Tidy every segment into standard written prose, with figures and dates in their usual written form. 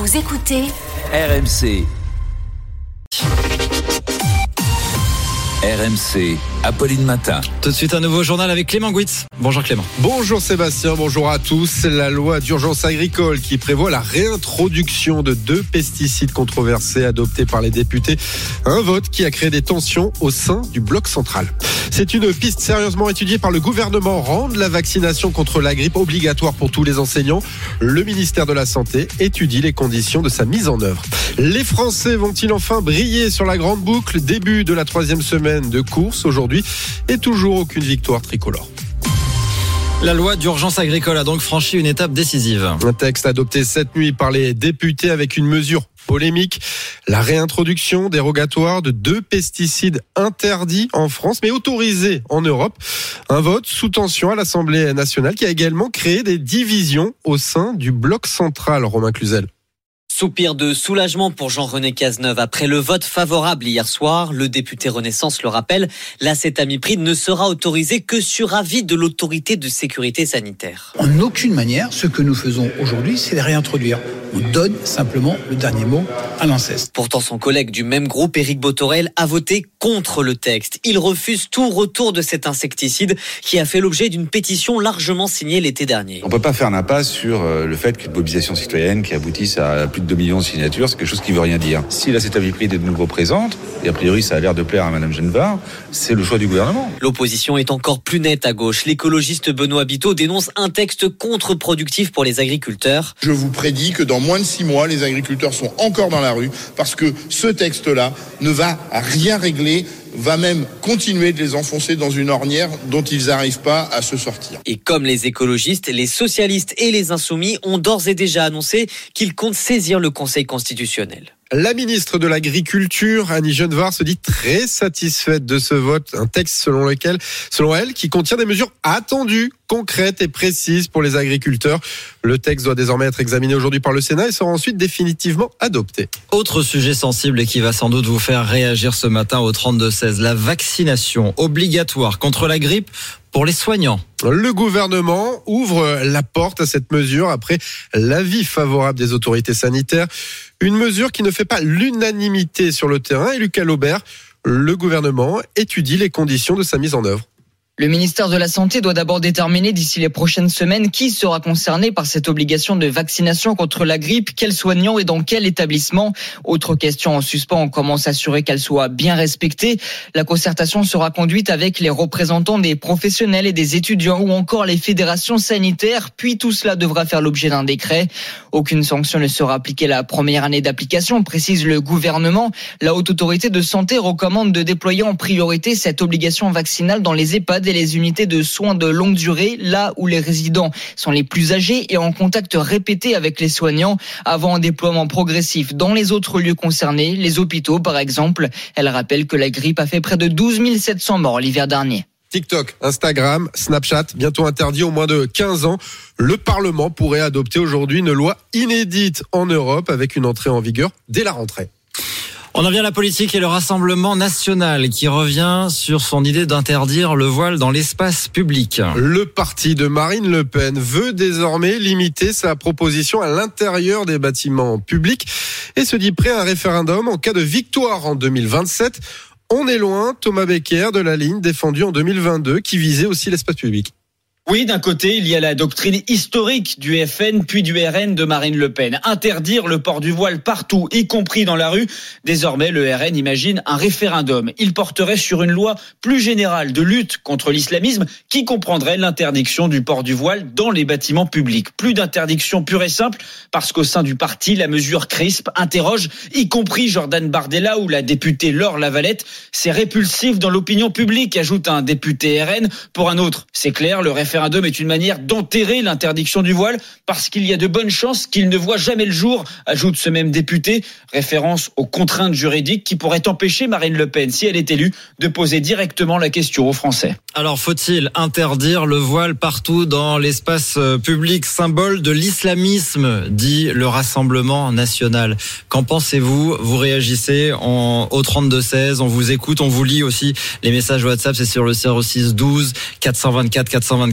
Vous écoutez RMC. RMC, Apolline Matin. Tout de suite un nouveau journal avec Clément Gouitz. Bonjour Clément. Bonjour Sébastien, bonjour à tous. La loi d'urgence agricole qui prévoit la réintroduction de 2 pesticides controversés adoptés par les députés. Un vote qui a créé des tensions au sein du bloc central. C'est une piste sérieusement étudiée par le gouvernement. Rendre la vaccination contre la grippe obligatoire pour tous les enseignants. Le ministère de la Santé étudie les conditions de sa mise en œuvre. Les Français vont-ils enfin briller sur la grande boucle? Début de la 3e semaine de course aujourd'hui et toujours aucune victoire tricolore. La loi d'urgence agricole a donc franchi une étape décisive. Un texte adopté cette nuit par les députés avec une mesure polémique, la réintroduction dérogatoire de 2 pesticides interdits en France mais autorisés en Europe. Un vote sous tension à l'Assemblée nationale qui a également créé des divisions au sein du bloc central, Romain Cluzel. Soupir de soulagement pour Jean-René Cazeneuve après le vote favorable hier soir. Le député Renaissance le rappelle, l'acétamipride ne sera autorisé que sur avis de l'autorité de sécurité sanitaire. En aucune manière, ce que nous faisons aujourd'hui, c'est de réintroduire. On donne simplement le dernier mot à l'ANSES. Pourtant, son collègue du même groupe, Éric Bothorel, a voté contre le texte. Il refuse tout retour de cet insecticide qui a fait l'objet d'une pétition largement signée l'été dernier. On ne peut pas faire l'impasse sur le fait qu'une mobilisation citoyenne qui aboutisse à plus de 2 millions de signatures, c'est quelque chose qui ne veut rien dire. Si l'acétamipride est de nouveau présente, et a priori ça a l'air de plaire à Madame Genevard, c'est le choix du gouvernement. L'opposition est encore plus nette à gauche. L'écologiste Benoît Biteau dénonce un texte contre-productif pour les agriculteurs. Je vous prédis que dans moins de 6 mois, les agriculteurs sont encore dans la rue parce que ce texte-là ne va rien régler, va même continuer de les enfoncer dans une ornière dont ils n'arrivent pas à se sortir. Et comme les écologistes, les socialistes et les insoumis ont d'ores et déjà annoncé qu'ils comptent saisir le Conseil constitutionnel. La ministre de l'Agriculture, Annie Genevard, se dit très satisfaite de ce vote. Un texte selon elle, qui contient des mesures attendues, concrètes et précises pour les agriculteurs. Le texte doit désormais être examiné aujourd'hui par le Sénat et sera ensuite définitivement adopté. Autre sujet sensible et qui va sans doute vous faire réagir ce matin au 32-16, la vaccination obligatoire contre la grippe pour les soignants. Le gouvernement ouvre la porte à cette mesure après l'avis favorable des autorités sanitaires. Une mesure qui ne fait pas l'unanimité sur le terrain. Et Lucas Laubert, le gouvernement étudie les conditions de sa mise en œuvre. Le ministère de la Santé doit d'abord déterminer d'ici les prochaines semaines qui sera concerné par cette obligation de vaccination contre la grippe, quels soignants et dans quel établissement. Autre question en suspens, comment s'assurer qu'elle soit bien respectée. La concertation sera conduite avec les représentants des professionnels et des étudiants ou encore les fédérations sanitaires, puis tout cela devra faire l'objet d'un décret. Aucune sanction ne sera appliquée la première année d'application, précise le gouvernement. La Haute Autorité de Santé recommande de déployer en priorité cette obligation vaccinale dans les EHPAD et les unités de soins de longue durée, là où les résidents sont les plus âgés et en contact répété avec les soignants, avant un déploiement progressif dans les autres lieux concernés, les hôpitaux par exemple. Elle rappelle que la grippe a fait près de 12 700 morts l'hiver dernier. TikTok, Instagram, Snapchat, bientôt interdits aux moins de 15 ans. Le Parlement pourrait adopter aujourd'hui une loi inédite en Europe avec une entrée en vigueur dès la rentrée. On en vient à la politique et le Rassemblement national qui revient sur son idée d'interdire le voile dans l'espace public. Le parti de Marine Le Pen veut désormais limiter sa proposition à l'intérieur des bâtiments publics et se dit prêt à un référendum en cas de victoire en 2027. On est loin, Thomas Becker, de la ligne défendue en 2022 qui visait aussi l'espace public. Oui, d'un côté, il y a la doctrine historique du FN puis du RN de Marine Le Pen. Interdire le port du voile partout, y compris dans la rue. Désormais, le RN imagine un référendum. Il porterait sur une loi plus générale de lutte contre l'islamisme qui comprendrait l'interdiction du port du voile dans les bâtiments publics. Plus d'interdiction pure et simple parce qu'au sein du parti, la mesure crispe, interroge, y compris Jordan Bardella ou la députée Laure Lavalette. C'est répulsif dans l'opinion publique, ajoute un député RN. Pour un autre, c'est clair, le référendum est une manière d'enterrer l'interdiction du voile parce qu'il y a de bonnes chances qu'il ne voit jamais le jour, ajoute ce même député. Référence aux contraintes juridiques qui pourraient empêcher Marine Le Pen, si elle est élue, de poser directement la question aux Français. Alors, faut-il interdire le voile partout dans l'espace public, symbole de l'islamisme, dit le Rassemblement national. Qu'en pensez-vous? Vous réagissez au 32-16, on vous écoute, on vous lit aussi les messages WhatsApp, c'est sur le 06 12 424 424.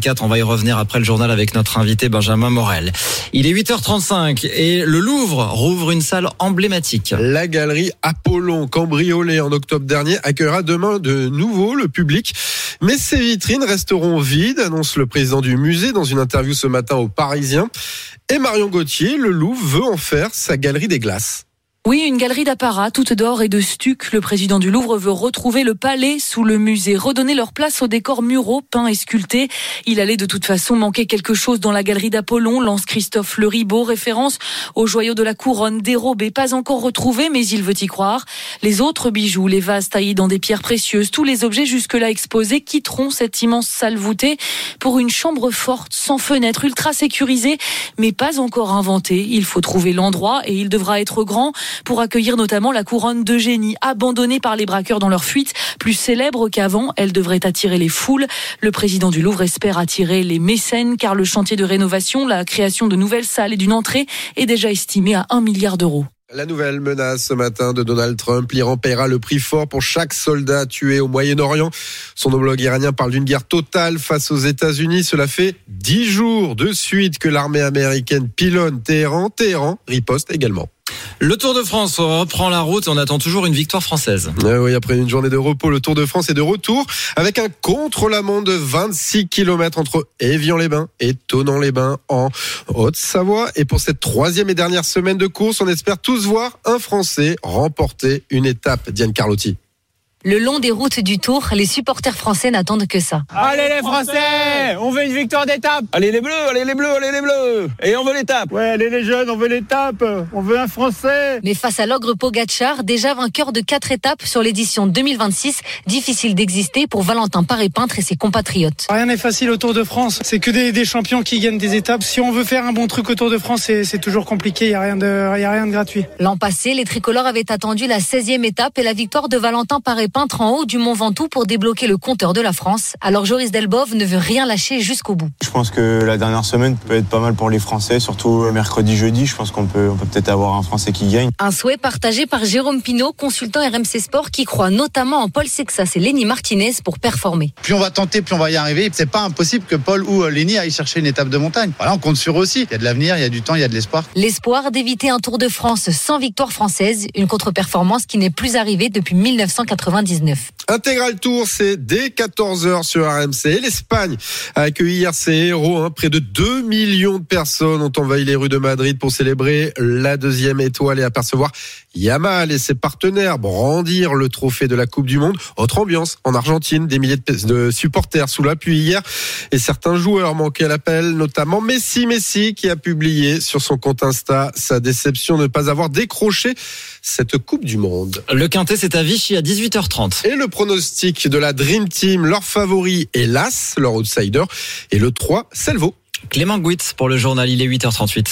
2024. On va y revenir après le journal avec notre invité Benjamin Morel. Il est 8h35 et le Louvre rouvre une salle emblématique. La galerie Apollon, cambriolée en octobre dernier, accueillera demain de nouveau le public. Mais ses vitrines resteront vides, annonce le président du musée dans une interview ce matin aux Parisiens. Et Marion Gauthier, le Louvre veut en faire sa galerie des glaces. Oui, une galerie d'apparat, toute d'or et de stuc. Le président du Louvre veut retrouver le palais sous le musée, redonner leur place aux décors muraux peints et sculptés. Il allait de toute façon manquer quelque chose dans la galerie d'Apollon, lance Christophe Le Ribaud, référence aux joyaux de la couronne, dérobés, pas encore retrouvés, mais il veut y croire. Les autres bijoux, les vases taillés dans des pierres précieuses, tous les objets jusque-là exposés quitteront cette immense salle voûtée pour une chambre forte, sans fenêtre, ultra sécurisée, mais pas encore inventée. Il faut trouver l'endroit et il devra être grand pour accueillir notamment la couronne d'Eugénie, abandonnée par les braqueurs dans leur fuite. Plus célèbre qu'avant, elle devrait attirer les foules. Le président du Louvre espère attirer les mécènes, car le chantier de rénovation, la création de nouvelles salles et d'une entrée est déjà estimé à 1 milliard d'euros. La nouvelle menace ce matin de Donald Trump, l'Iran paiera le prix fort pour chaque soldat tué au Moyen-Orient. Son homologue iranien parle d'une guerre totale face aux États-Unis. Cela fait 10 jours de suite que l'armée américaine pilonne Téhéran. Téhéran riposte également. Le Tour de France reprend la route. On attend toujours une victoire française. Oui, après une journée de repos, le Tour de France est de retour avec un contre-la-montre de 26 km entre Évian-les-Bains et Thonon-les-Bains en Haute-Savoie. Et pour cette 3e et dernière semaine de course, on espère tous voir un Français remporter une étape. Diane Carlotti. Le long des routes du Tour, les supporters français n'attendent que ça. Allez les Français, on veut une victoire d'étape. Allez les Bleus, allez les Bleus, allez les Bleus. Et on veut l'étape. Ouais, allez les jeunes, on veut l'étape. On veut un Français. Mais face à l'ogre Pogačar, déjà vainqueur de 4 étapes sur l'édition 2026, difficile d'exister pour Valentin Paré-Peintre et ses compatriotes. Rien n'est facile au Tour de France. C'est que des champions qui gagnent des étapes. Si on veut faire un bon truc au Tour de France, c'est toujours compliqué. Il y a rien de gratuit. L'an passé, les tricolores avaient attendu la 16e étape et la victoire de Valentin Paré-Peintre en haut du Mont Ventoux pour débloquer le compteur de la France. Alors Joris Delbove ne veut rien lâcher jusqu'au bout. Je pense que la dernière semaine peut être pas mal pour les Français, surtout mercredi, jeudi. Je pense qu'on peut peut-être avoir un Français qui gagne. Un souhait partagé par Jérôme Pinault, consultant RMC Sport, qui croit notamment en Paul Sexas et Lenny Martinez pour performer. Plus on va tenter, plus on va y arriver. C'est pas impossible que Paul ou Lenny aillent chercher une étape de montagne. Voilà, on compte sur eux aussi. Il y a de l'avenir, il y a du temps, il y a de l'espoir. L'espoir d'éviter un Tour de France sans victoire française, une contre-performance qui n'est plus arrivée depuis 1999. Intégral Tour, c'est dès 14h sur RMC. L'Espagne a accueilli hier ses héros. Près de 2 millions de personnes ont envahi les rues de Madrid pour célébrer la 2e étoile et apercevoir Yamal et ses partenaires brandir le trophée de la Coupe du Monde. Autre ambiance en Argentine, des milliers de supporters sous la pluie hier et certains joueurs manquaient à l'appel, notamment Messi qui a publié sur son compte Insta sa déception de ne pas avoir décroché cette Coupe du Monde. Le Quintet, c'est à Vichy à 18h30. Et le pronostic de la Dream Team, leur favori est l'As, leur outsider, et le 3, c'est le Veau. Clément Gouitz pour le journal, il est 8h38.